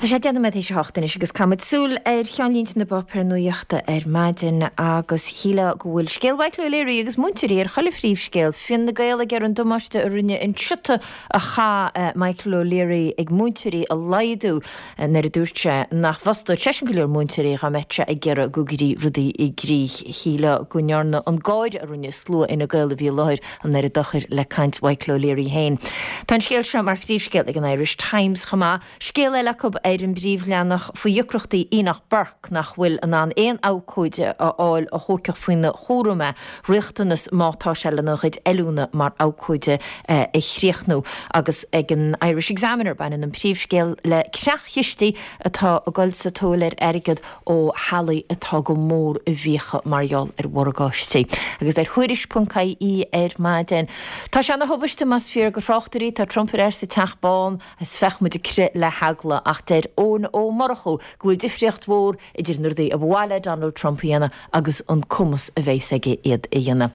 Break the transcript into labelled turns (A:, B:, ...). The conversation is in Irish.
A: Tá sé deanna éis heachtain agus cumid súil cheanlínt na bopur nuíochta maidin agus híle go bhfuil scéalhaid le léirí agus muintirí chola phríomhscéal fin na gaile ar an domáiste a rinne in siúta a cha Michael O'Leary ag muintirí a laidú nar a dúirte nach fasta tesin goúir muintirí a meitre ag gceara gugurí rudaí i grí híle go nearna an gáid a rinne slua ina gaile bhí láir an nar a dochir le caint Michael O'Leary hain. Tá scéal sem mar phríomhscéal ag an Irish Times chumá scéal eile an bríomh leannach fa dheocrochtaí ionach barc nach bhfuil an éon ácóide áil a thóceach faoine chórume riachtanas mátá se le nachid eúna mar ácóide i chríochnú agus ag an Irish Examiner ban an príomhscéal le creachhiistí atá a gáil sa tóir airigid ó halaí atá go mór a bhíocha margheall wargáistí. Agus chuiris.caí maidin. Tá se na hobaiste mas fiar go fráchtarí tá Trumpar sa teachbáin is fechmuid cre le hagla ach ón ó marachú gohfuil difriocht mhór idir nuirdaí a bhhaile Donald Trump dhéana agus an cumas a bheith aige iad i dhéana.